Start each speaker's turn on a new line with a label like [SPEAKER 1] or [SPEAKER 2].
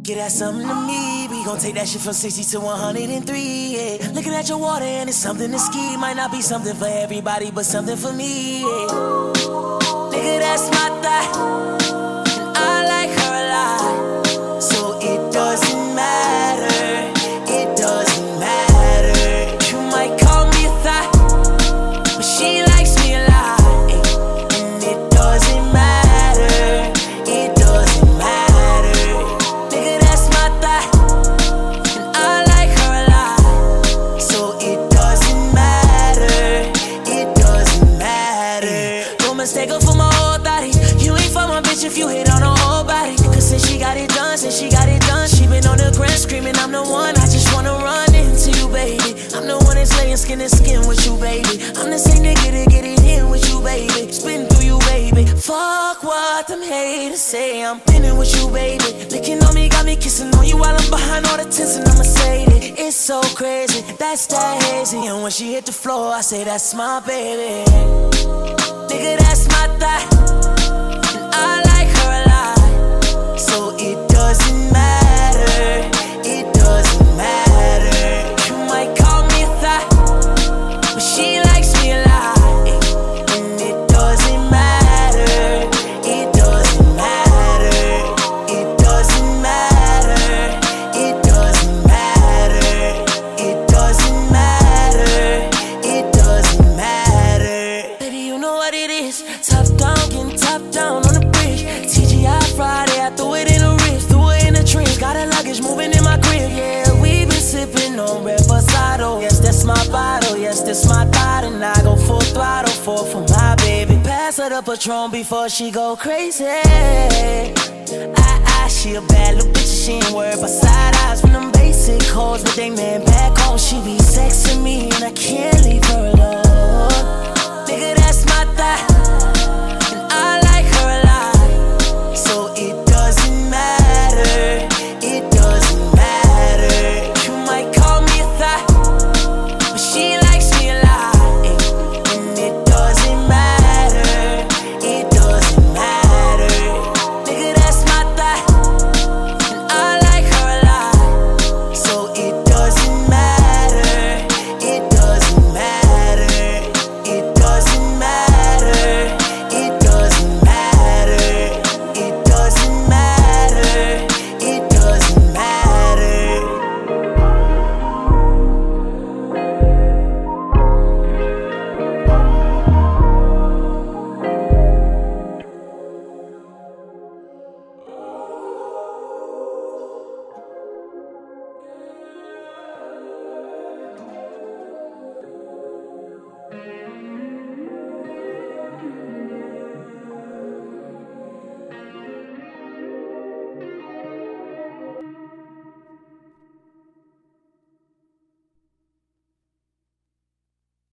[SPEAKER 1] Get that something to me. We gon' take that shit from 60 to 103, yeah. Looking at your water and it's something to ski. Might not be something for everybody, but something for me, yeah. Nigga, that's my thigh, and I like her a lot. So it doesn't matter, it doesn't matter. You might call me a thigh, but she likes me a lot, and it doesn't matter, it doesn't matter. Nigga, that's my thigh, and I like her a lot. So it doesn't matter, it doesn't matter. No mistake for my whole body. You ain't for my bitch if you hit on her whole body. Cause since she got it done, she been on the ground screaming, I'm the one. I just wanna run into you, baby. I'm the one that's laying skin to skin with you, baby. I'm the same nigga to get it in with you, baby. Spin through you, baby. Fuck what them haters say. I'm pinning with you, baby. Licking on me, got me kissing on you while I'm behind all the tents and I'ma say it. It's so crazy, that's that hazy. And when she hit the floor, I say that's my baby. Nigga, that's my thigh, and I like her a lot. So it doesn't matter, it doesn't matter. You might call me a thigh, but she likes me a lot. And it doesn't matter, it doesn't matter. It doesn't matter, it doesn't matter. It doesn't matter, it doesn't matter. Baby, you know what it is. Top down, getting top down on the bridge. TGI Friday, I threw it in the ribs, threw it in the trench. Got a luggage moving in my crib, yeah. We been sipping on Reposado. Yes, that's my bottle, yes, that's my thought. And I go full throttle for my baby. Pass her the Patron before she go crazy. She a bad little bitch, she ain't worried about side eyes from them basic hoes. But they man back home, she be sexing me and I can't leave her alone. Nigga, that's my thigh,